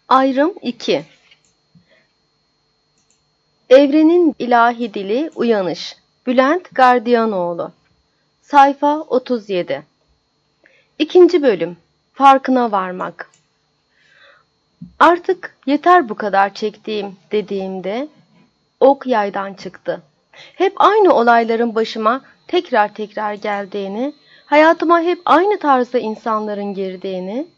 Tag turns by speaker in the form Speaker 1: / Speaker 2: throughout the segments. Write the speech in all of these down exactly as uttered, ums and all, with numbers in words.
Speaker 1: Ayrım iki. Evrenin ilahi dili uyanış. Bülent Gardiyanoğlu. Sayfa otuz yedi. İkinci bölüm. Farkına varmak. Artık yeter bu kadar çektiğim dediğimde ok yaydan çıktı. Hep aynı olayların başıma tekrar tekrar geldiğini, hayatıma hep aynı tarzda insanların girdiğini,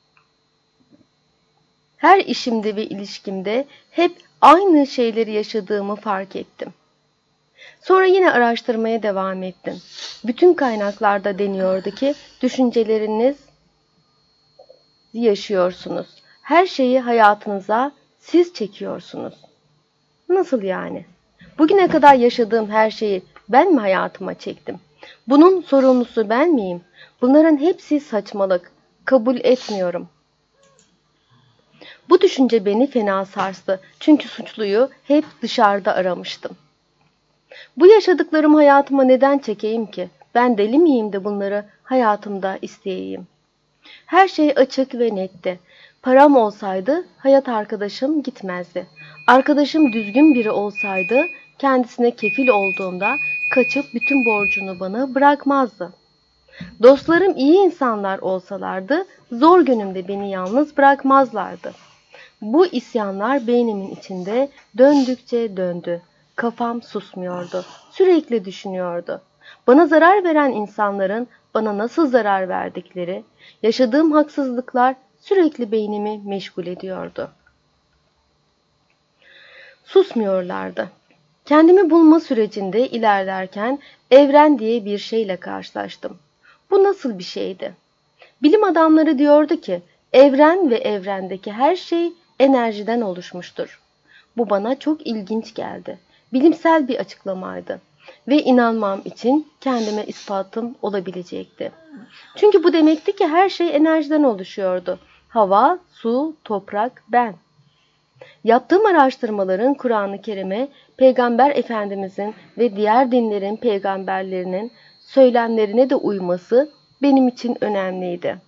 Speaker 1: her işimde ve ilişkimde hep aynı şeyleri yaşadığımı fark ettim. Sonra yine araştırmaya devam ettim. Bütün kaynaklarda deniyordu ki düşünceleriniz yaşıyorsunuz. Her şeyi hayatınıza siz çekiyorsunuz. Nasıl yani? Bugüne kadar yaşadığım her şeyi ben mi hayatıma çektim? Bunun sorumlusu ben miyim? Bunların hepsi saçmalık. Kabul etmiyorum. Bu düşünce beni fena sarstı. Çünkü suçluyu hep dışarıda aramıştım. Bu yaşadıklarım hayatıma neden çekeyim ki? Ben deli miyim de bunları hayatımda isteyeyim? Her şey açık ve netti. Param olsaydı hayat arkadaşım gitmezdi. Arkadaşım düzgün biri olsaydı kendisine kefil olduğumda kaçıp bütün borcunu bana bırakmazdı. Dostlarım iyi insanlar olsalardı zor günümde beni yalnız bırakmazlardı. Bu isyanlar beynimin içinde döndükçe döndü. Kafam susmuyordu. Sürekli düşünüyordu. Bana zarar veren insanların bana nasıl zarar verdikleri, yaşadığım haksızlıklar sürekli beynimi meşgul ediyordu. Susmuyorlardı. Kendimi bulma sürecinde ilerlerken evren diye bir şeyle karşılaştım. Bu nasıl bir şeydi? Bilim adamları diyordu ki, evren ve evrendeki her şey enerjiden oluşmuştur. Bu bana çok ilginç geldi. Bilimsel bir açıklamaydı ve inanmam için kendime ispatım olabilecekti. Çünkü bu demekti ki her şey enerjiden oluşuyordu. Hava, su, toprak, ben. Yaptığım araştırmaların Kur'an-ı Kerim'e, Peygamber Efendimizin ve diğer dinlerin peygamberlerinin söylemlerine de uyması benim için önemliydi.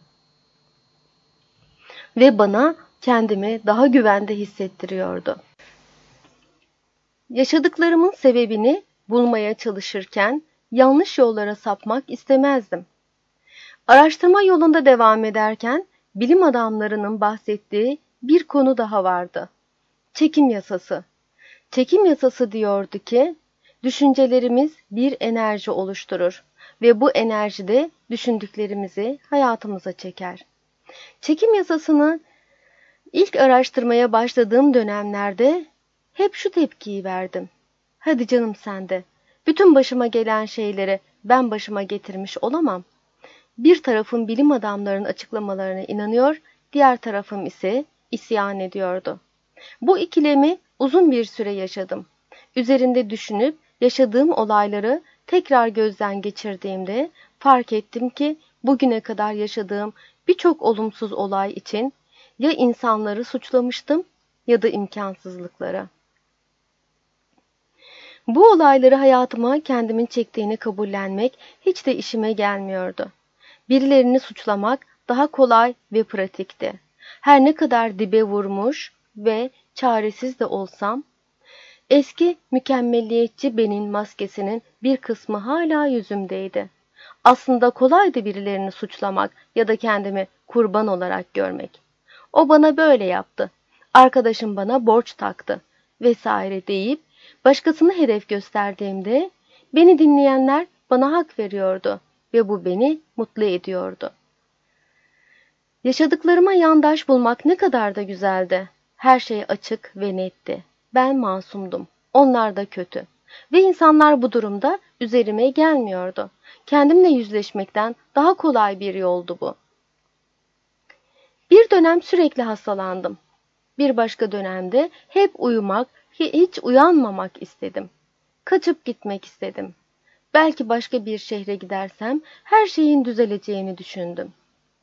Speaker 1: Ve bana kendimi daha güvende hissettiriyordu. Yaşadıklarımın sebebini bulmaya çalışırken yanlış yollara sapmak istemezdim. Araştırma yolunda devam ederken bilim adamlarının bahsettiği bir konu daha vardı. Çekim yasası. Çekim yasası diyordu ki, düşüncelerimiz bir enerji oluşturur ve bu enerji de düşündüklerimizi hayatımıza çeker. Çekim yasasını ilk araştırmaya başladığım dönemlerde hep şu tepkiyi verdim. Hadi canım sen de. Bütün başıma gelen şeyleri ben başıma getirmiş olamam. Bir tarafım bilim adamlarının açıklamalarına inanıyor, diğer tarafım ise isyan ediyordu. Bu ikilemi uzun bir süre yaşadım. Üzerinde düşünüp yaşadığım olayları tekrar gözden geçirdiğimde fark ettim ki bugüne kadar yaşadığım birçok olumsuz olay için ya insanları suçlamıştım ya da imkansızlıkları. Bu olayları hayatıma kendimin çektiğini kabullenmek hiç de işime gelmiyordu. Birilerini suçlamak daha kolay ve pratikti. Her ne kadar dibe vurmuş ve çaresiz de olsam, eski mükemmelliyetçi benin maskesinin bir kısmı hala yüzümdeydi. Aslında kolaydı birilerini suçlamak ya da kendimi kurban olarak görmek. O bana böyle yaptı, arkadaşım bana borç taktı vesaire deyip başkasını hedef gösterdiğimde beni dinleyenler bana hak veriyordu ve bu beni mutlu ediyordu. Yaşadıklarıma yandaş bulmak ne kadar da güzeldi. Her şey açık ve netti. Ben masumdum. Onlar da kötü. Ve insanlar bu durumda üzerime gelmiyordu. Kendimle yüzleşmekten daha kolay bir yoldu bu. Bir dönem sürekli hastalandım. Bir başka dönemde hep uyumak, hiç uyanmamak istedim. Kaçıp gitmek istedim. Belki başka bir şehre gidersem her şeyin düzeleceğini düşündüm.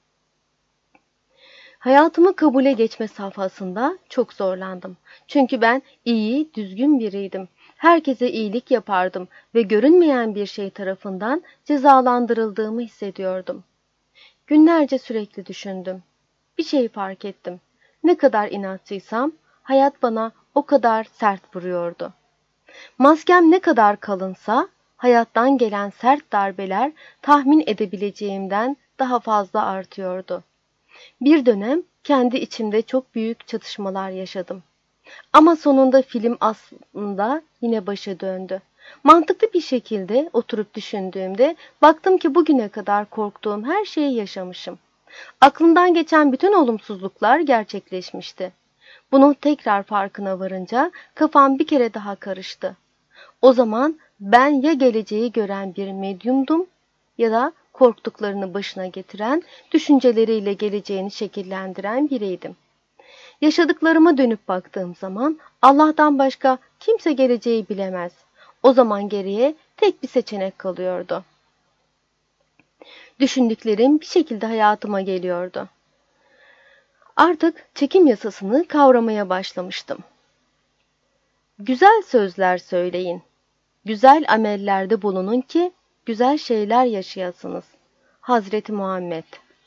Speaker 1: Hayatımı kabule geçme safhasında çok zorlandım. Çünkü ben iyi, düzgün biriydim. Herkese iyilik yapardım ve görünmeyen bir şey tarafından cezalandırıldığımı hissediyordum. Günlerce sürekli düşündüm. Bir şey fark ettim. Ne kadar inatçıysam hayat bana o kadar sert vuruyordu. Maskem ne kadar kalınsa hayattan gelen sert darbeler tahmin edebileceğimden daha fazla artıyordu. Bir dönem kendi içimde çok büyük çatışmalar yaşadım. Ama sonunda film aslında yine başa döndü. Mantıklı bir şekilde oturup düşündüğümde baktım ki bugüne kadar korktuğum her şeyi yaşamışım. Aklımdan geçen bütün olumsuzluklar gerçekleşmişti. Bunun tekrar farkına varınca kafam bir kere daha karıştı. O zaman ben ya geleceği gören bir medyumdum ya da korktuklarını başına getiren, düşünceleriyle geleceğini şekillendiren biriydim. Yaşadıklarıma dönüp baktığım zaman Allah'tan başka kimse geleceği bilemez. O zaman geriye tek bir seçenek kalıyordu. Düşündüklerim bir şekilde hayatıma geliyordu. Artık çekim yasasını kavramaya başlamıştım. Güzel sözler söyleyin. Güzel amellerde bulunun ki güzel şeyler yaşayasınız. Hazreti Muhammed.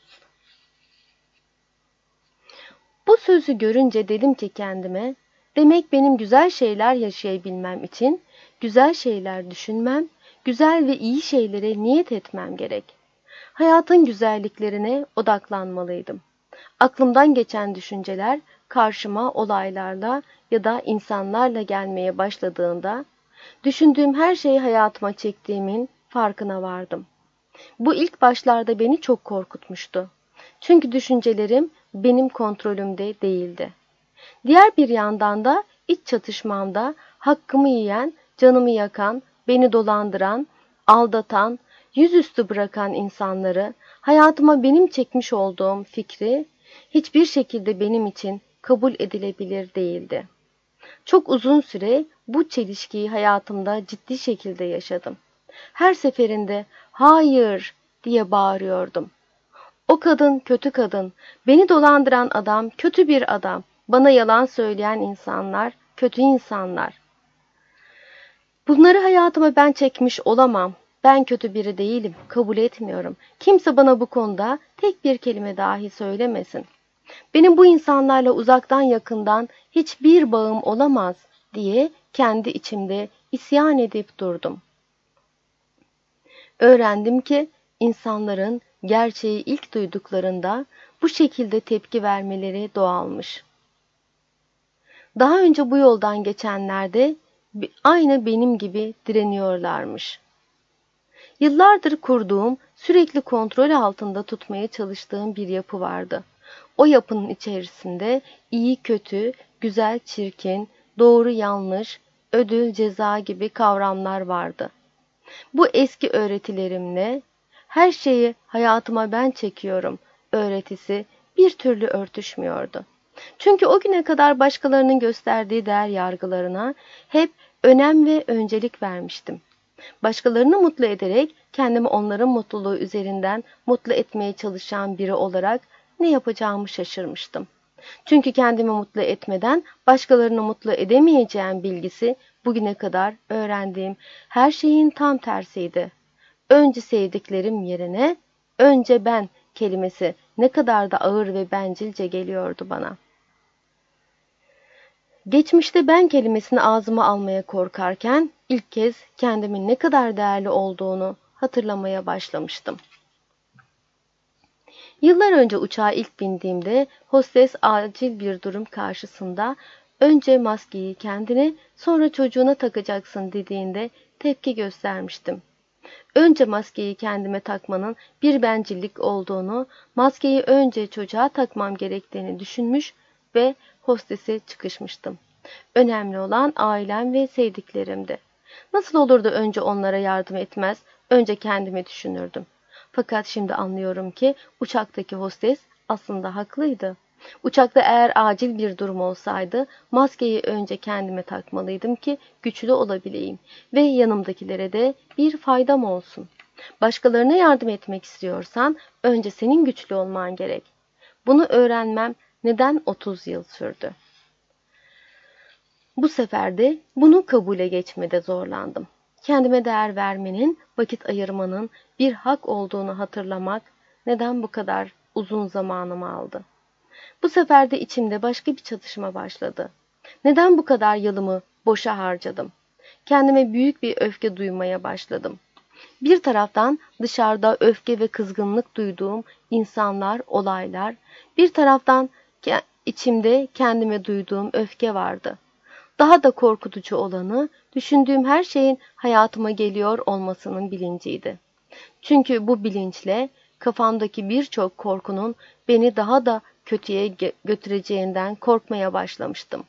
Speaker 1: Bu sözü görünce dedim ki kendime, demek benim güzel şeyler yaşayabilmem için güzel şeyler düşünmem, güzel ve iyi şeylere niyet etmem gerek. Hayatın güzelliklerine odaklanmalıydım. Aklımdan geçen düşünceler karşıma olaylarla ya da insanlarla gelmeye başladığında, düşündüğüm her şeyi hayatıma çektiğimin farkına vardım. Bu ilk başlarda beni çok korkutmuştu. Çünkü düşüncelerim benim kontrolümde değildi. Diğer bir yandan da iç çatışmamda hakkımı yiyen, canımı yakan, beni dolandıran, aldatan, yüzüstü bırakan insanları, hayatıma benim çekmiş olduğum fikri hiçbir şekilde benim için kabul edilebilir değildi. Çok uzun süre bu çelişkiyi hayatımda ciddi şekilde yaşadım. Her seferinde hayır diye bağırıyordum. O kadın kötü kadın, beni dolandıran adam kötü bir adam, bana yalan söyleyen insanlar kötü insanlar. Bunları hayatıma ben çekmiş olamam. Ben kötü biri değilim, kabul etmiyorum. Kimse bana bu konuda tek bir kelime dahi söylemesin. Benim bu insanlarla uzaktan yakından hiçbir bağım olamaz diye kendi içimde isyan edip durdum. Öğrendim ki insanların gerçeği ilk duyduklarında bu şekilde tepki vermeleri doğalmış. Daha önce bu yoldan geçenler de aynı benim gibi direniyorlarmış. Yıllardır kurduğum, sürekli kontrol altında tutmaya çalıştığım bir yapı vardı. O yapının içerisinde iyi kötü, güzel çirkin, doğru yanlış, ödül ceza gibi kavramlar vardı. Bu eski öğretilerimle her şeyi hayatıma ben çekiyorum öğretisi bir türlü örtüşmüyordu. Çünkü o güne kadar başkalarının gösterdiği değer yargılarına hep önem ve öncelik vermiştim. Başkalarını mutlu ederek kendimi onların mutluluğu üzerinden mutlu etmeye çalışan biri olarak ne yapacağımı şaşırmıştım. Çünkü kendimi mutlu etmeden başkalarını mutlu edemeyeceğim bilgisi bugüne kadar öğrendiğim her şeyin tam tersiydi. Önce sevdiklerim yerine önce ben kelimesi ne kadar da ağır ve bencilce geliyordu bana. Geçmişte ben kelimesini ağzıma almaya korkarken ilk kez kendimin ne kadar değerli olduğunu hatırlamaya başlamıştım. Yıllar önce uçağa ilk bindiğimde hostes acil bir durum karşısında önce maskeyi kendine sonra çocuğuna takacaksın dediğinde tepki göstermiştim. Önce maskeyi kendime takmanın bir bencillik olduğunu, maskeyi önce çocuğa takmam gerektiğini düşünmüş ve hostese çıkışmıştım. Önemli olan ailem ve sevdiklerimdi. Nasıl olurdu önce onlara yardım etmez, önce kendimi düşünürdüm. Fakat şimdi anlıyorum ki uçaktaki hostes aslında haklıydı. Uçakta eğer acil bir durum olsaydı maskeyi önce kendime takmalıydım ki güçlü olabileyim ve yanımdakilere de bir faydam olsun. Başkalarına yardım etmek istiyorsan önce senin güçlü olman gerek. Bunu öğrenmem neden otuz yıl sürdü? Bu sefer de bunu kabule geçmede zorlandım. Kendime değer vermenin, vakit ayırmanın bir hak olduğunu hatırlamak neden bu kadar uzun zamanımı aldı? Bu sefer de içimde başka bir çatışma başladı. Neden bu kadar yılımı boşa harcadım? Kendime büyük bir öfke duymaya başladım. Bir taraftan dışarıda öfke ve kızgınlık duyduğum insanlar, olaylar, bir taraftan ke- içimde kendime duyduğum öfke vardı. Daha da korkutucu olanı, düşündüğüm her şeyin hayatıma geliyor olmasının bilinciydi. Çünkü bu bilinçle kafamdaki birçok korkunun beni daha da kötüye ge- götüreceğinden korkmaya başlamıştım.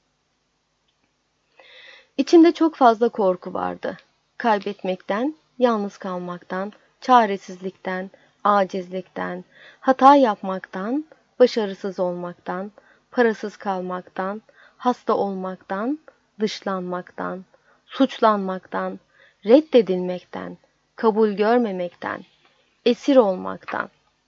Speaker 1: İçimde çok fazla korku vardı. Kaybetmekten, yalnız kalmaktan, çaresizlikten, acizlikten, hata yapmaktan, başarısız olmaktan, parasız kalmaktan, hasta olmaktan, dışlanmaktan, suçlanmaktan, reddedilmekten, kabul görmemekten, esir olmaktan,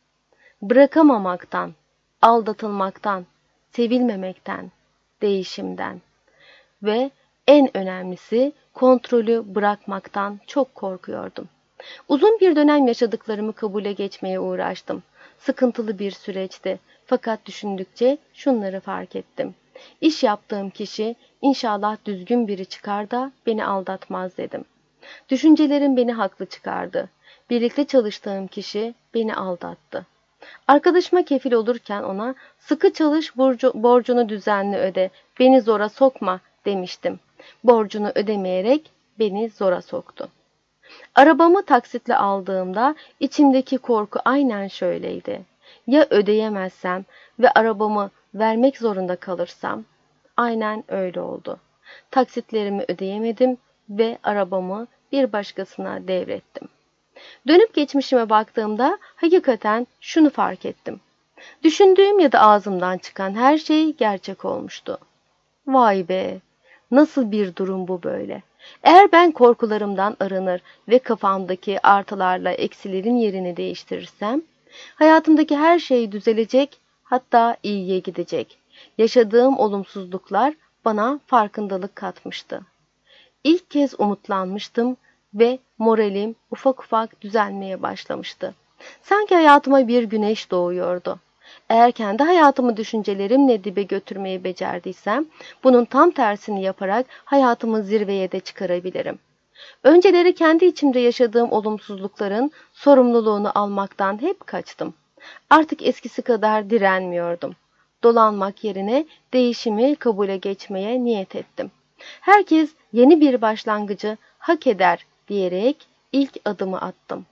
Speaker 1: bırakamamaktan, aldatılmaktan, sevilmemekten, değişimden ve en önemlisi kontrolü bırakmaktan çok korkuyordum. Uzun bir dönem yaşadıklarımı kabule geçmeye uğraştım. Sıkıntılı bir süreçti. Fakat düşündükçe şunları fark ettim. İş yaptığım kişi inşallah düzgün biri çıkar da beni aldatmaz dedim. Düşüncelerim beni haklı çıkardı. Birlikte çalıştığım kişi beni aldattı. Arkadaşıma kefil olurken ona sıkı çalış, borcu, borcunu düzenli öde, beni zora sokma demiştim. Borcunu ödemeyerek beni zora soktu. Arabamı taksitle aldığımda içimdeki korku aynen şöyleydi. Ya ödeyemezsem ve arabamı vermek zorunda kalırsam? Aynen öyle oldu. Taksitlerimi ödeyemedim ve arabamı bir başkasına devrettim. Dönüp geçmişime baktığımda hakikaten şunu fark ettim. Düşündüğüm ya da ağzımdan çıkan her şey gerçek olmuştu. Vay be! Nasıl bir durum bu böyle? Eğer ben korkularımdan arınır ve kafamdaki artılarla eksilerin yerini değiştirirsem, hayatımdaki her şey düzelecek, hatta iyiye gidecek. Yaşadığım olumsuzluklar bana farkındalık katmıştı. İlk kez umutlanmıştım ve moralim ufak ufak düzelmeye başlamıştı. Sanki hayatıma bir güneş doğuyordu. Eğer kendi hayatımı düşüncelerimle dibe götürmeyi becerdiysem, bunun tam tersini yaparak hayatımı zirveye de çıkarabilirim. Önceleri kendi içimde yaşadığım olumsuzlukların sorumluluğunu almaktan hep kaçtım. Artık eskisi kadar direnmiyordum. Dolanmak yerine değişimi kabule geçmeye niyet ettim. Herkes yeni bir başlangıcı hak eder diyerek ilk adımı attım.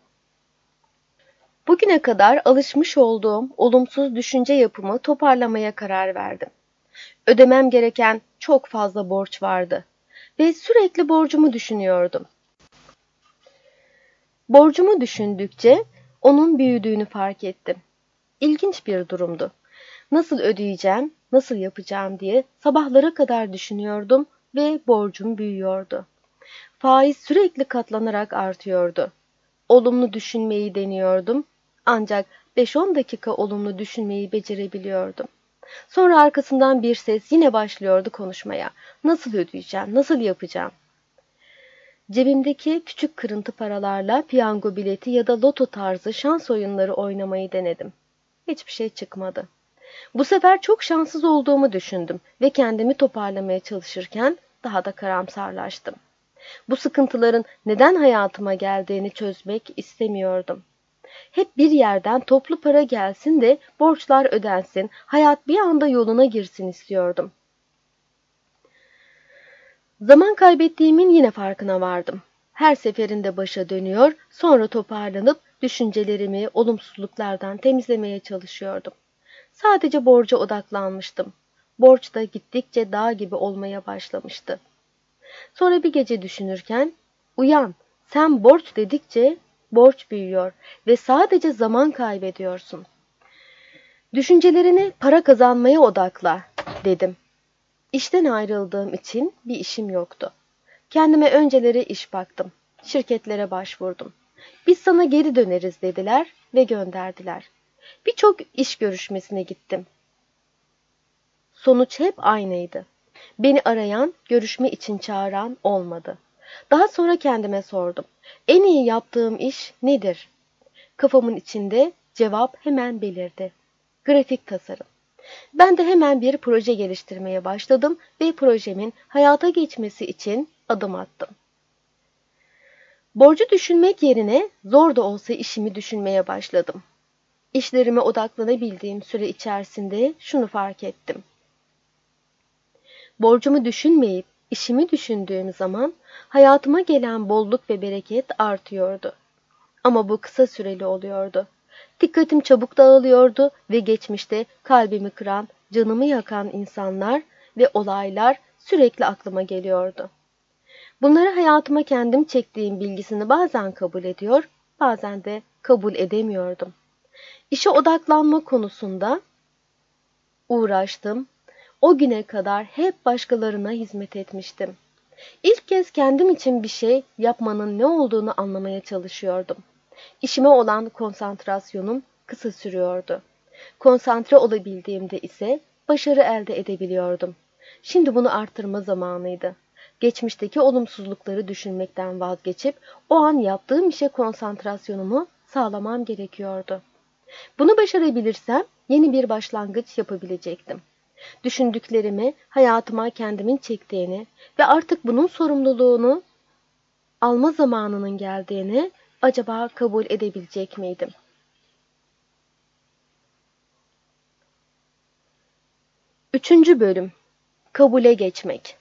Speaker 1: Bugüne kadar alışmış olduğum olumsuz düşünce yapımı toparlamaya karar verdim. Ödemem gereken çok fazla borç vardı ve sürekli borcumu düşünüyordum. Borcumu düşündükçe onun büyüdüğünü fark ettim. İlginç bir durumdu. Nasıl ödeyeceğim, nasıl yapacağım diye sabahlara kadar düşünüyordum ve borcum büyüyordu. Faiz sürekli katlanarak artıyordu. Olumlu düşünmeyi deniyordum ancak beş on dakika olumlu düşünmeyi becerebiliyordum. Sonra arkasından bir ses yine başlıyordu konuşmaya. Nasıl ödeyeceğim, nasıl yapacağım? Cebimdeki küçük kırıntı paralarla piyango bileti ya da loto tarzı şans oyunları oynamayı denedim. Hiçbir şey çıkmadı. Bu sefer çok şanssız olduğumu düşündüm ve kendimi toparlamaya çalışırken daha da karamsarlaştım. Bu sıkıntıların neden hayatıma geldiğini çözmek istemiyordum. Hep bir yerden toplu para gelsin de borçlar ödensin, hayat bir anda yoluna girsin istiyordum. Zaman kaybettiğimin yine farkına vardım. Her seferinde başa dönüyor, sonra toparlanıp düşüncelerimi olumsuzluklardan temizlemeye çalışıyordum. Sadece borca odaklanmıştım. Borç da gittikçe dağ gibi olmaya başlamıştı. Sonra bir gece düşünürken, uyan, sen borç dedikçe borç büyüyor ve sadece zaman kaybediyorsun. Düşüncelerini para kazanmaya odakla, dedim. İşten ayrıldığım için bir işim yoktu. Kendime önceleri iş baktım. Şirketlere başvurdum. Biz sana geri döneriz dediler ve gönderdiler. Birçok iş görüşmesine gittim. Sonuç hep aynıydı. Beni arayan, görüşme için çağıran olmadı. Daha sonra kendime sordum. En iyi yaptığım iş nedir? Kafamın içinde cevap hemen belirdi. Grafik tasarım. Ben de hemen bir proje geliştirmeye başladım ve projemin hayata geçmesi için adım attım. Borcu düşünmek yerine zor da olsa işimi düşünmeye başladım. İşlerime odaklanabildiğim süre içerisinde şunu fark ettim. Borcumu düşünmeyip işimi düşündüğüm zaman hayatıma gelen bolluk ve bereket artıyordu. Ama bu kısa süreli oluyordu. Dikkatim çabuk dağılıyordu ve geçmişte kalbimi kıran, canımı yakan insanlar ve olaylar sürekli aklıma geliyordu. Bunları hayatıma kendim çektiğim bilgisini bazen kabul ediyor, bazen de kabul edemiyordum. İşe odaklanma konusunda uğraştım. O güne kadar hep başkalarına hizmet etmiştim. İlk kez kendim için bir şey yapmanın ne olduğunu anlamaya çalışıyordum. İşime olan konsantrasyonum kısa sürüyordu. Konsantre olabildiğimde ise başarı elde edebiliyordum. Şimdi bunu arttırma zamanıydı. Geçmişteki olumsuzlukları düşünmekten vazgeçip o an yaptığım işe konsantrasyonumu sağlamam gerekiyordu. Bunu başarabilirsem yeni bir başlangıç yapabilecektim. Düşündüklerimi hayatıma kendimin çektiğini ve artık bunun sorumluluğunu alma zamanının geldiğini acaba kabul edebilecek miydim? Üçüncü bölüm. Kabule geçmek.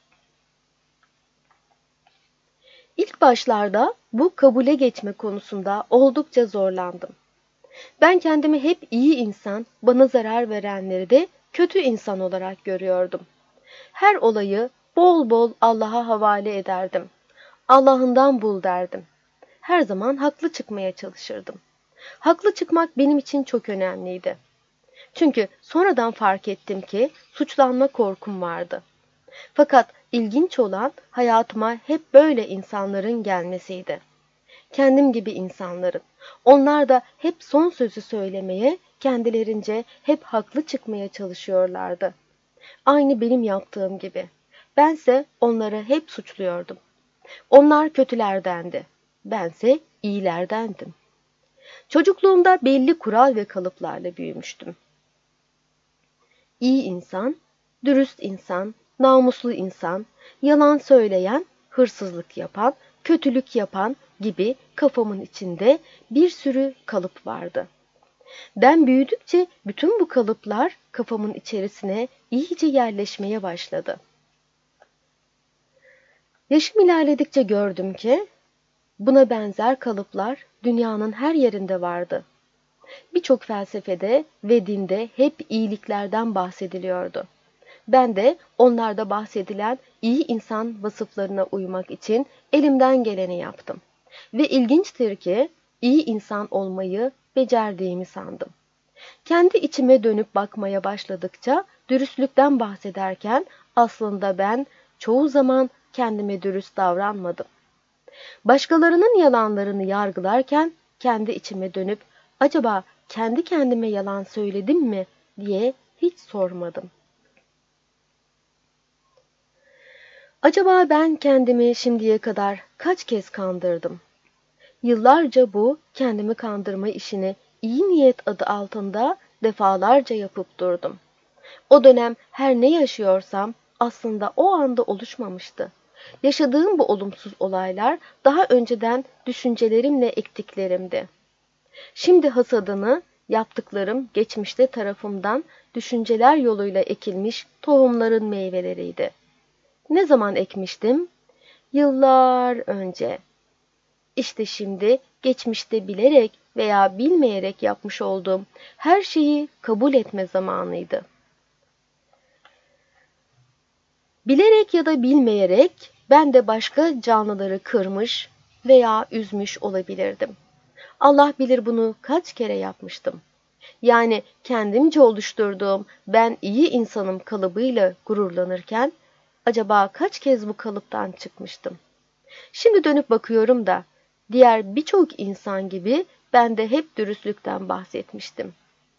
Speaker 1: İlk başlarda bu kabule geçme konusunda oldukça zorlandım. Ben kendimi hep iyi insan, bana zarar verenleri de kötü insan olarak görüyordum. Her olayı bol bol Allah'a havale ederdim. Allah'ından bul derdim. Her zaman haklı çıkmaya çalışırdım. Haklı çıkmak benim için çok önemliydi. Çünkü sonradan fark ettim ki suçlanma korkum vardı. Fakat ilginç olan hayatıma hep böyle insanların gelmesiydi. Kendim gibi insanların. Onlar da hep son sözü söylemeye, kendilerince hep haklı çıkmaya çalışıyorlardı. Aynı benim yaptığım gibi. Bense onları hep suçluyordum. Onlar kötülerdendi. Bense iyilerdendim. Çocukluğumda belli kural ve kalıplarla büyümüştüm. İyi insan, dürüst insan, namuslu insan, yalan söyleyen, hırsızlık yapan, kötülük yapan gibi kafamın içinde bir sürü kalıp vardı. Ben büyüdükçe bütün bu kalıplar kafamın içerisine iyice yerleşmeye başladı. Yaşım ilerledikçe gördüm ki buna benzer kalıplar dünyanın her yerinde vardı. Birçok felsefede ve dinde hep iyiliklerden bahsediliyordu. Ben de onlarda bahsedilen iyi insan vasıflarına uymak için elimden geleni yaptım. Ve ilginçtir ki iyi insan olmayı becerdiğimi sandım. Kendi içime dönüp bakmaya başladıkça dürüstlükten bahsederken aslında ben çoğu zaman kendime dürüst davranmadım. Başkalarının yalanlarını yargılarken kendi içime dönüp acaba kendi kendime yalan söyledim mi diye hiç sormadım. Acaba ben kendimi şimdiye kadar kaç kez kandırdım? Yıllarca bu kendimi kandırma işini iyi niyet adı altında defalarca yapıp durdum. O dönem her ne yaşıyorsam aslında o anda oluşmamıştı. Yaşadığım bu olumsuz olaylar daha önceden düşüncelerimle ektiklerimdi. Şimdi hasadını yaptıklarım geçmişte tarafımdan düşünceler yoluyla ekilmiş tohumların meyveleriydi. Ne zaman ekmiştim? Yıllar önce. İşte şimdi geçmişte bilerek veya bilmeyerek yapmış olduğum her şeyi kabul etme zamanıydı. Bilerek ya da bilmeyerek ben de başka canlıları kırmış veya üzmüş olabilirdim. Allah bilir bunu kaç kere yapmıştım. Yani kendimce oluşturduğum ben iyi insanım kalıbıyla gururlanırken acaba kaç kez bu kalıptan çıkmıştım? Şimdi dönüp bakıyorum da diğer birçok insan gibi ben de hep dürüstlükten bahsetmiştim.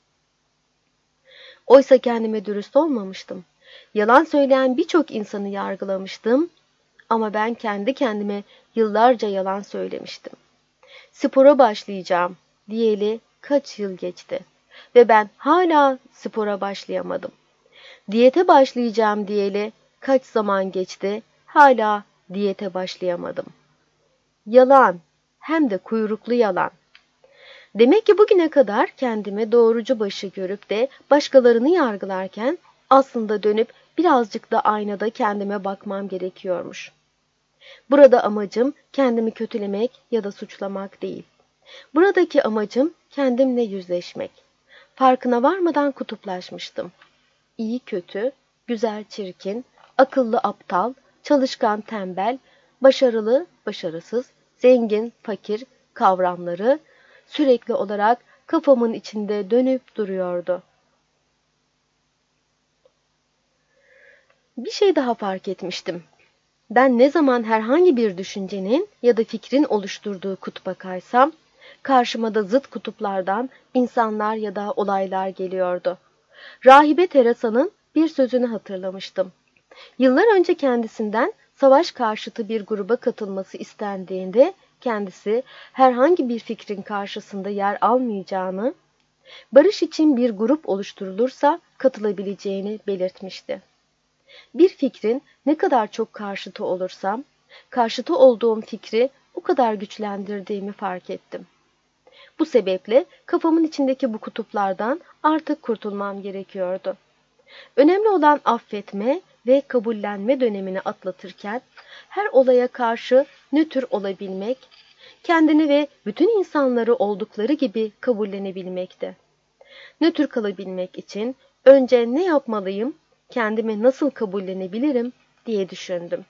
Speaker 1: Oysa kendime dürüst olmamıştım. Yalan söyleyen birçok insanı yargılamıştım ama ben kendi kendime yıllarca yalan söylemiştim. Spora başlayacağım diyeli kaç yıl geçti. ve ben hala spora başlayamadım. Diyete başlayacağım diyeli kaç zaman geçti, hala diyete başlayamadım. Yalan, hem de kuyruklu yalan. Demek ki bugüne kadar kendimi doğrucu başı görüp de başkalarını yargılarken aslında dönüp birazcık da aynada kendime bakmam gerekiyormuş. Burada amacım kendimi kötülemek ya da suçlamak değil. Buradaki amacım kendimle yüzleşmek. Farkına varmadan kutuplaşmıştım. İyi kötü, güzel çirkin, akıllı aptal, çalışkan tembel, başarılı başarısız, zengin fakir kavramları sürekli olarak kafamın içinde dönüp duruyordu. Bir şey daha fark etmiştim. Ben ne zaman herhangi bir düşüncenin ya da fikrin oluşturduğu kutba kaysam, karşıma da zıt kutuplardan insanlar ya da olaylar geliyordu. Rahibe Teresa'nın bir sözünü hatırlamıştım. Yıllar önce kendisinden savaş karşıtı bir gruba katılması istendiğinde kendisi herhangi bir fikrin karşısında yer almayacağını, barış için bir grup oluşturulursa katılabileceğini belirtmişti. Bir fikrin ne kadar çok karşıtı olursam, karşıtı olduğum fikri o kadar güçlendirdiğimi fark ettim. Bu sebeple kafamın içindeki bu kutuplardan artık kurtulmam gerekiyordu. Önemli olan affetme ve kabullenme dönemini atlatırken her olaya karşı nötr olabilmek, kendini ve bütün insanları oldukları gibi kabullenebilmekti. Nötr kalabilmek için önce ne yapmalıyım, kendimi nasıl kabullenebilirim diye düşündüm.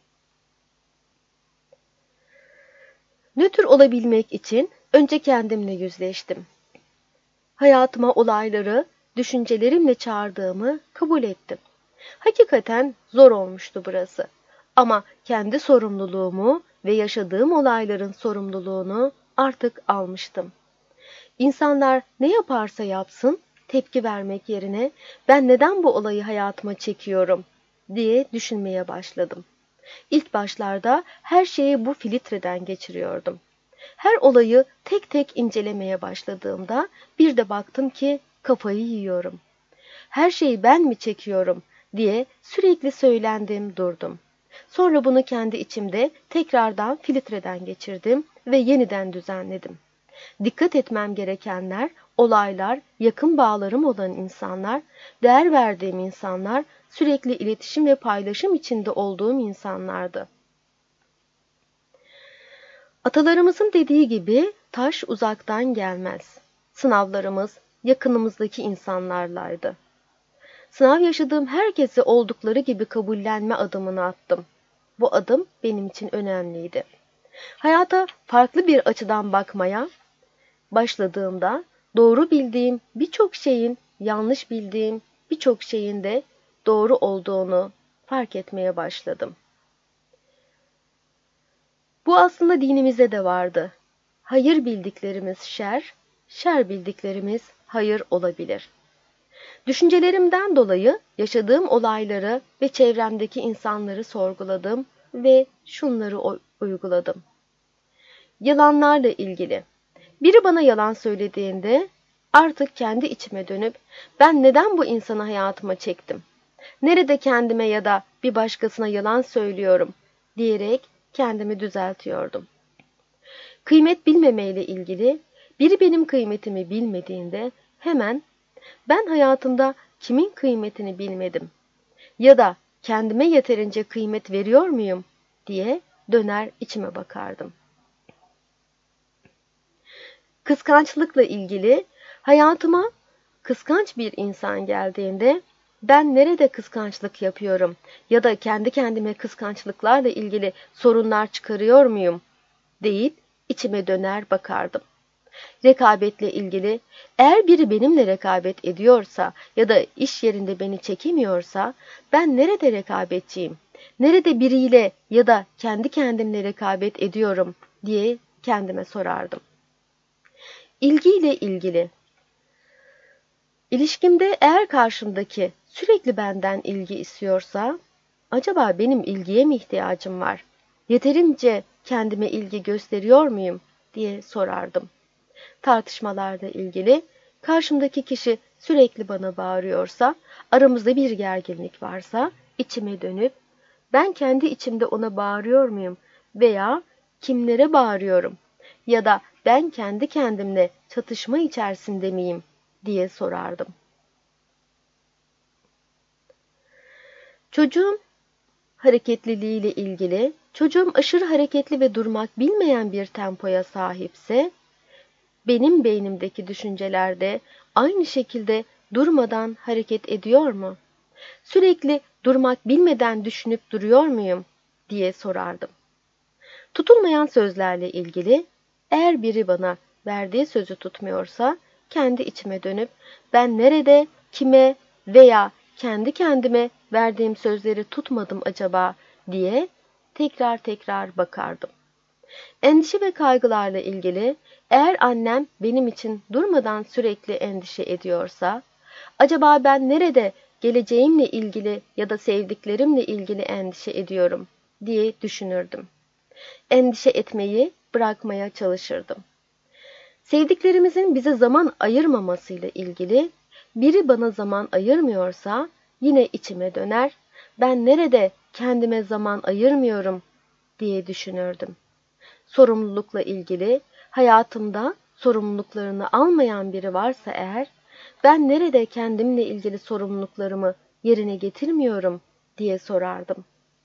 Speaker 1: Nötr olabilmek için önce kendimle yüzleştim. Hayatıma olayları, düşüncelerimle çağırdığımı kabul ettim. Hakikaten zor olmuştu burası. Ama kendi sorumluluğumu ve yaşadığım olayların sorumluluğunu artık almıştım. İnsanlar ne yaparsa yapsın, tepki vermek yerine ben neden bu olayı hayatıma çekiyorum diye düşünmeye başladım. İlk başlarda her şeyi bu filtreden geçiriyordum. Her olayı tek tek incelemeye başladığımda bir de baktım ki kafayı yiyorum. Her şeyi ben mi çekiyorum diye sürekli söylendim durdum. Sonra bunu kendi içimde tekrardan filtreden geçirdim ve yeniden düzenledim. Dikkat etmem gerekenler, olaylar, yakın bağlarım olan insanlar, değer verdiğim insanlar, sürekli iletişim ve paylaşım içinde olduğum insanlardı. Atalarımızın dediği gibi taş uzaktan gelmez. Sınavlarımız yakınımızdaki insanlarlaydı. Sınav yaşadığım herkesi oldukları gibi kabullenme adımını attım. Bu adım benim için önemliydi. Hayata farklı bir açıdan bakmaya başladığımda doğru bildiğim birçok şeyin yanlış bildiğim birçok şeyin de doğru olduğunu fark etmeye başladım. Bu aslında dinimizde de vardı. Hayır bildiklerimiz şer, şer bildiklerimiz hayır olabilir. Düşüncelerimden dolayı yaşadığım olayları ve çevremdeki insanları sorguladım ve şunları uyguladım. Yalanlarla ilgili. Biri bana yalan söylediğinde artık kendi içime dönüp ben neden bu insanı hayatıma çektim? Nerede kendime ya da bir başkasına yalan söylüyorum diyerek kendimi düzeltiyordum. Kıymet bilmemeyle ilgili biri benim kıymetimi bilmediğinde hemen ben hayatımda kimin kıymetini bilmedim ya da kendime yeterince kıymet veriyor muyum diye döner içime bakardım. Kıskançlıkla ilgili hayatıma kıskanç bir insan geldiğinde ben nerede kıskançlık yapıyorum ya da kendi kendime kıskançlıklarla ilgili sorunlar çıkarıyor muyum deyip içime döner bakardım. Rekabetle ilgili eğer biri benimle rekabet ediyorsa ya da iş yerinde beni çekemiyorsa ben nerede rekabetçiyim, nerede biriyle ya da kendi kendimle rekabet ediyorum diye kendime sorardım. İlgiyle ilgili. İlişkimde eğer karşımdaki sürekli benden ilgi istiyorsa, acaba benim ilgiye mi ihtiyacım var? Yeterince kendime ilgi gösteriyor muyum diye sorardım. Tartışmalarla ilgili karşımdaki kişi sürekli bana bağırıyorsa, aramızda bir gerginlik varsa içime dönüp ben kendi içimde ona bağırıyor muyum veya kimlere bağırıyorum ya da ben kendi kendimle çatışma içerisinde miyim diye sorardım. Çocuğum hareketliliğiyle ilgili, çocuğum aşırı hareketli ve durmak bilmeyen bir tempoya sahipse, benim beynimdeki düşünceler de aynı şekilde durmadan hareket ediyor mu? Sürekli durmak bilmeden düşünüp duruyor muyum diye sorardım. Tutulmayan sözlerle ilgili, eğer biri bana verdiği sözü tutmuyorsa, kendi içime dönüp ben nerede, kime veya kendi kendime verdiğim sözleri tutmadım acaba diye tekrar tekrar bakardım. Endişe ve kaygılarla ilgili, eğer annem benim için durmadan sürekli endişe ediyorsa, acaba ben nerede geleceğimle ilgili ya da sevdiklerimle ilgili endişe ediyorum diye düşünürdüm. Endişe etmeyi bırakmaya çalışırdım. Sevdiklerimizin bize zaman ayırmamasıyla ilgili, biri bana zaman ayırmıyorsa yine içime döner, ben nerede kendime zaman ayırmıyorum diye düşünürdüm. Sorumlulukla ilgili, hayatımda sorumluluklarını almayan biri varsa eğer, ben nerede kendimle ilgili sorumluluklarımı yerine getirmiyorum diye sorardım.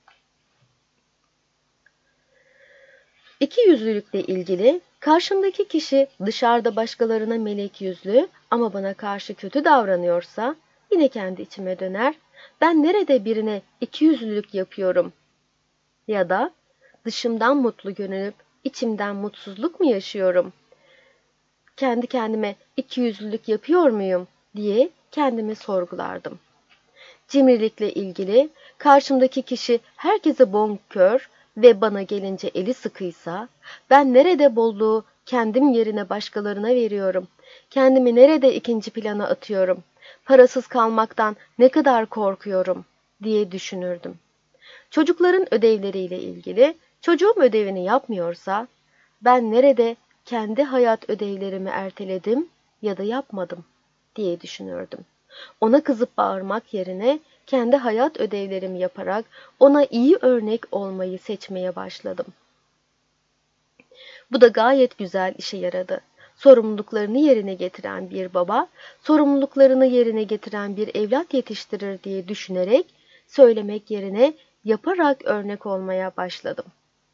Speaker 1: İkiyüzlülükle ilgili, karşımdaki kişi dışarıda başkalarına melek yüzlü ama bana karşı kötü davranıyorsa, yine kendi içime döner, ben nerede birine ikiyüzlülük yapıyorum ya da dışımdan mutlu görünüp içimden mutsuzluk mu yaşıyorum? Kendi kendime ikiyüzlülük yapıyor muyum diye kendimi sorgulardım. Cimrilikle ilgili, karşımdaki kişi herkese bonkör ve bana gelince eli sıkıysa, ben nerede bolluğu kendim yerine başkalarına veriyorum, kendimi nerede ikinci plana atıyorum, parasız kalmaktan ne kadar korkuyorum diye düşünürdüm. Çocukların ödevleriyle ilgili, çocuğum ödevini yapmıyorsa, ben nerede kendi hayat ödevlerimi erteledim ya da yapmadım diye düşünürdüm. Ona kızıp bağırmak yerine kendi hayat ödevlerimi yaparak ona iyi örnek olmayı seçmeye başladım. Bu da gayet güzel işe yaradı. Sorumluluklarını yerine getiren bir baba, sorumluluklarını yerine getiren bir evlat yetiştirir diye düşünerek, söylemek yerine yaparak örnek olmaya başladım.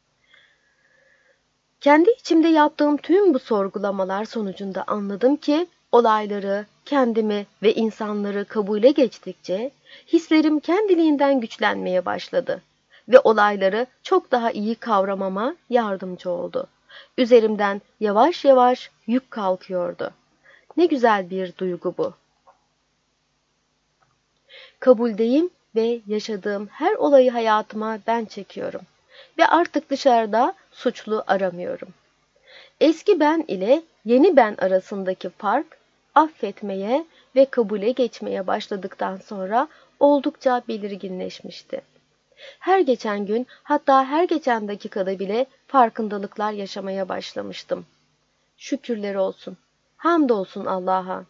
Speaker 1: Kendi içimde yaptığım tüm bu sorgulamalar sonucunda anladım ki, olayları, kendimi ve insanları kabule geçtikçe, hislerim kendiliğinden güçlenmeye başladı ve olayları çok daha iyi kavramama yardımcı oldu. Üzerimden yavaş yavaş yük kalkıyordu. Ne güzel bir duygu bu. Kabuldeyim ve yaşadığım her olayı hayatıma ben çekiyorum ve artık dışarıda suçlu aramıyorum. Eski ben ile yeni ben arasındaki fark, affetmeye ve kabule geçmeye başladıktan sonra oldukça belirginleşmişti. Her geçen gün, hatta her geçen dakikada bile farkındalıklar yaşamaya başlamıştım. Şükürler olsun, hamdolsun Allah'a.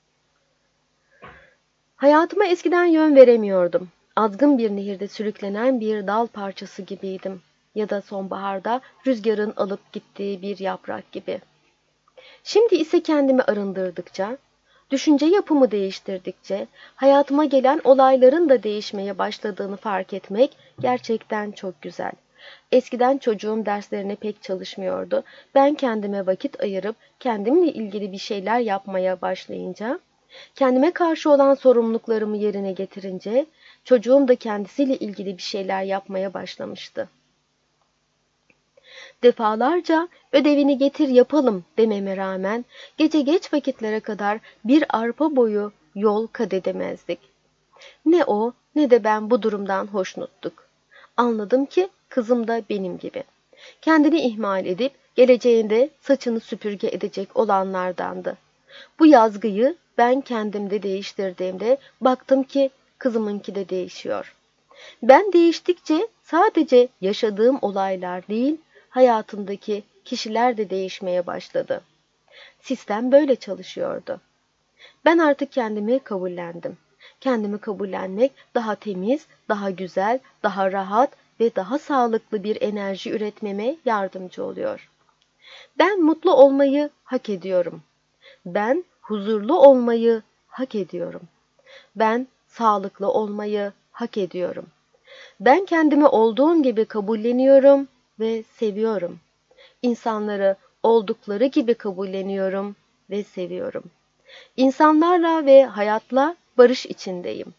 Speaker 1: Hayatıma eskiden yön veremiyordum. Azgın bir nehirde sürüklenen bir dal parçası gibiydim. Ya da sonbaharda rüzgarın alıp gittiği bir yaprak gibi. Şimdi ise kendimi arındırdıkça, düşünce yapımı değiştirdikçe, hayatıma gelen olayların da değişmeye başladığını fark etmek gerçekten çok güzel. Eskiden çocuğum derslerine pek çalışmıyordu. Ben kendime vakit ayırıp kendimle ilgili bir şeyler yapmaya başlayınca, kendime karşı olan sorumluluklarımı yerine getirince, çocuğum da kendisiyle ilgili bir şeyler yapmaya başlamıştı. Defalarca ödevini getir yapalım dememe rağmen gece geç vakitlere kadar bir arpa boyu yol kat edemezdik. Ne o ne de ben bu durumdan hoşnuttuk. Anladım ki kızım da benim gibi. Kendini ihmal edip geleceğinde saçını süpürge edecek olanlardandı. Bu yazgıyı ben kendimde değiştirdiğimde baktım ki kızımınki de değişiyor. Ben değiştikçe sadece yaşadığım olaylar değil, hayatımdaki kişiler de değişmeye başladı. Sistem böyle çalışıyordu. Ben artık kendimi kabullendim. Kendimi kabullenmek daha temiz, daha güzel, daha rahat ve daha sağlıklı bir enerji üretmeme yardımcı oluyor. Ben mutlu olmayı hak ediyorum. Ben huzurlu olmayı hak ediyorum. Ben sağlıklı olmayı hak ediyorum. Ben kendimi olduğum gibi kabulleniyorum ve seviyorum. İnsanları oldukları gibi kabulleniyorum ve seviyorum. İnsanlarla ve hayatla barış içindeyim.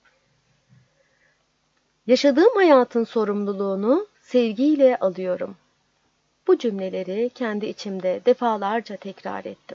Speaker 1: Yaşadığım hayatın sorumluluğunu sevgiyle alıyorum. Bu cümleleri kendi içimde defalarca tekrar ettim.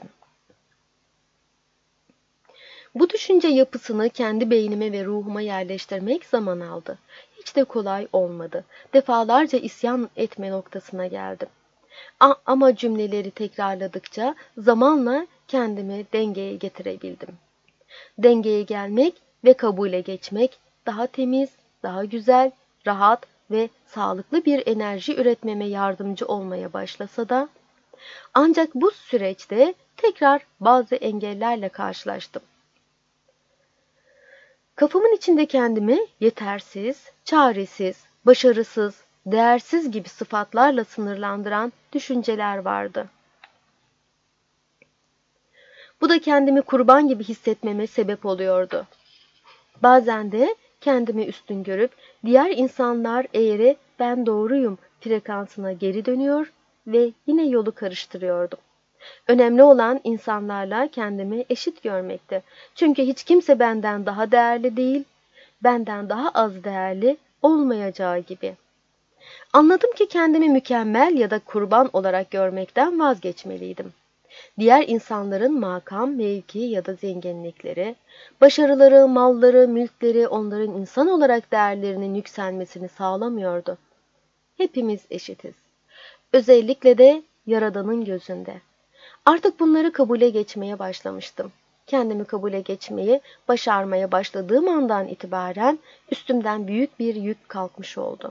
Speaker 1: Bu düşünce yapısını kendi beynime ve ruhuma yerleştirmek zaman aldı. Hiç de kolay olmadı. Defalarca isyan etme noktasına geldim. A- ama cümleleri tekrarladıkça zamanla kendimi dengeye getirebildim. Dengeye gelmek ve kabule geçmek daha temiz, daha güzel, rahat ve sağlıklı bir enerji üretmeme yardımcı olmaya başlasa da ancak bu süreçte tekrar bazı engellerle karşılaştım. Kafamın içinde kendimi yetersiz, çaresiz, başarısız, değersiz gibi sıfatlarla sınırlandıran düşünceler vardı. Bu da kendimi kurban gibi hissetmeme sebep oluyordu. Bazen de kendimi üstün görüp diğer insanlar eğri ben doğruyum frekansına geri dönüyor ve yine yolu karıştırıyordum. Önemli olan insanlarla kendimi eşit görmekti. Çünkü hiç kimse benden daha değerli değil, benden daha az değerli olmayacağı gibi. Anladım ki kendimi mükemmel ya da kurban olarak görmekten vazgeçmeliydim. Diğer insanların makam, mevki ya da zenginlikleri, başarıları, malları, mülkleri onların insan olarak değerlerinin yükselmesini sağlamıyordu. Hepimiz eşitiz. Özellikle de Yaradan'ın gözünde. Artık bunları kabule geçmeye başlamıştım. Kendimi kabule geçmeyi başarmaya başladığım andan itibaren üstümden büyük bir yük kalkmış oldu.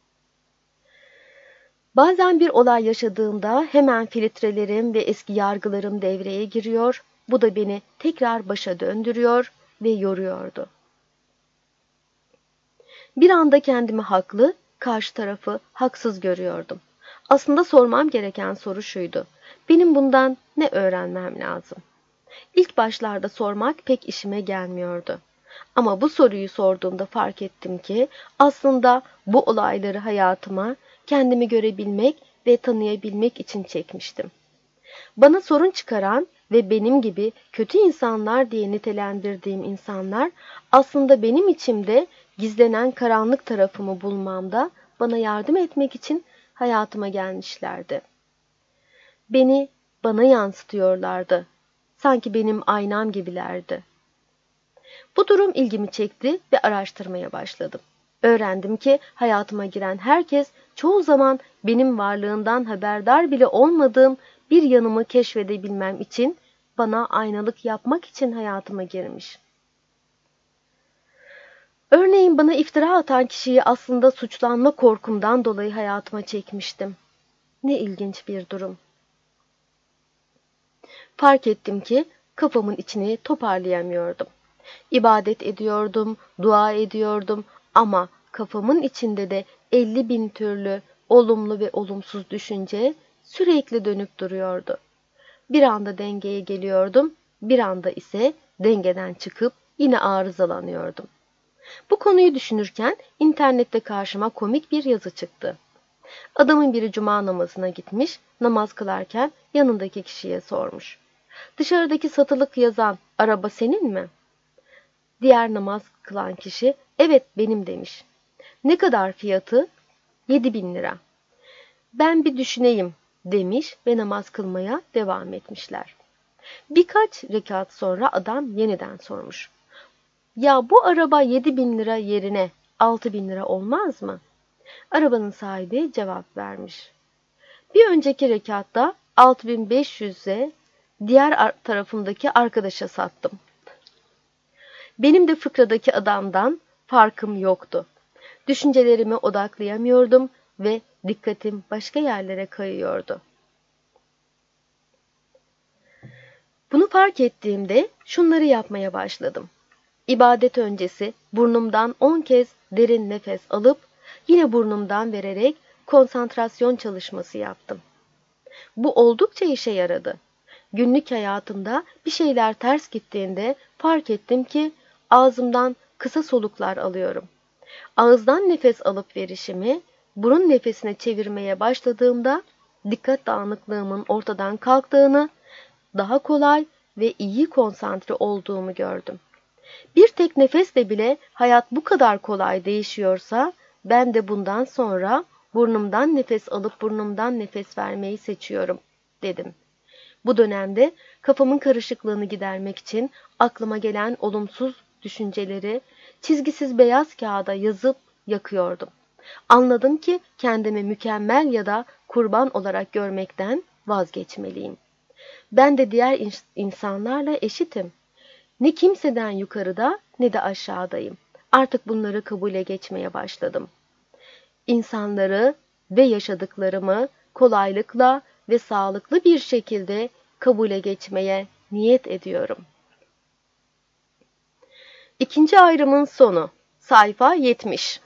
Speaker 1: Bazen bir olay yaşadığımda hemen filtrelerim ve eski yargılarım devreye giriyor. Bu da beni tekrar başa döndürüyor ve yoruyordu. Bir anda kendimi haklı, karşı tarafı haksız görüyordum. Aslında sormam gereken soru şuydu: benim bundan ne öğrenmem lazım? İlk başlarda sormak pek işime gelmiyordu. Ama bu soruyu sorduğumda fark ettim ki aslında bu olayları hayatıma kendimi görebilmek ve tanıyabilmek için çekmiştim. Bana sorun çıkaran ve benim gibi kötü insanlar diye nitelendirdiğim insanlar aslında benim içimde gizlenen karanlık tarafımı bulmamda bana yardım etmek için hayatıma gelmişlerdi. Beni bana yansıtıyorlardı. Sanki benim aynam gibilerdi. Bu durum ilgimi çekti ve araştırmaya başladım. Öğrendim ki hayatıma giren herkes çoğu zaman benim varlığından haberdar bile olmadığım bir yanımı keşfedebilmem için bana aynalık yapmak için hayatıma girmiş. Örneğin bana iftira atan kişiyi aslında suçlanma korkumdan dolayı hayatıma çekmiştim. Ne ilginç bir durum. Fark ettim ki kafamın içini toparlayamıyordum. İbadet ediyordum, dua ediyordum ama kafamın içinde de elli bin türlü olumlu ve olumsuz düşünce sürekli dönüp duruyordu. Bir anda dengeye geliyordum, bir anda ise dengeden çıkıp yine arızalanıyordum. Bu konuyu düşünürken internette karşıma komik bir yazı çıktı. Adamın biri cuma namazına gitmiş, namaz kılarken yanındaki kişiye sormuş: "Dışarıdaki satılık yazan araba senin mi?" Diğer namaz kılan kişi "Evet benim" demiş. "Ne kadar fiyatı?" "Yedi bin lira." "Ben bir düşüneyim" demiş ve namaz kılmaya devam etmişler. Birkaç rekat sonra adam yeniden sormuş: "Ya bu araba yedi bin lira yerine altı bin lira olmaz mı?" Arabanın sahibi cevap vermiş: "Bir önceki rekatta altı bin beş yüze diğer tarafımdaki arkadaşa sattım." Benim de fıkradaki adamdan farkım yoktu. Düşüncelerimi odaklayamıyordum ve dikkatim başka yerlere kayıyordu. Bunu fark ettiğimde şunları yapmaya başladım. İbadet öncesi burnumdan on kez derin nefes alıp yine burnumdan vererek konsantrasyon çalışması yaptım. Bu oldukça işe yaradı. Günlük hayatımda bir şeyler ters gittiğinde fark ettim ki ağzımdan kısa soluklar alıyorum. Ağızdan nefes alıp verişimi burun nefesine çevirmeye başladığımda dikkat dağınıklığımın ortadan kalktığını, daha kolay ve iyi konsantre olduğumu gördüm. Bir tek nefesle bile hayat bu kadar kolay değişiyorsa ben de bundan sonra burnumdan nefes alıp burnumdan nefes vermeyi seçiyorum, dedim. Bu dönemde kafamın karışıklığını gidermek için aklıma gelen olumsuz düşünceleri çizgisiz beyaz kağıda yazıp yakıyordum. Anladım ki kendimi mükemmel ya da kurban olarak görmekten vazgeçmeliyim. Ben de diğer insanlarla eşitim. Ne kimseden yukarıda ne de aşağıdayım. Artık bunları kabule geçmeye başladım. İnsanları ve yaşadıklarımı kolaylıkla ve sağlıklı bir şekilde kabule geçmeye niyet ediyorum. İkinci ayrımın sonu. Sayfa yetmiş.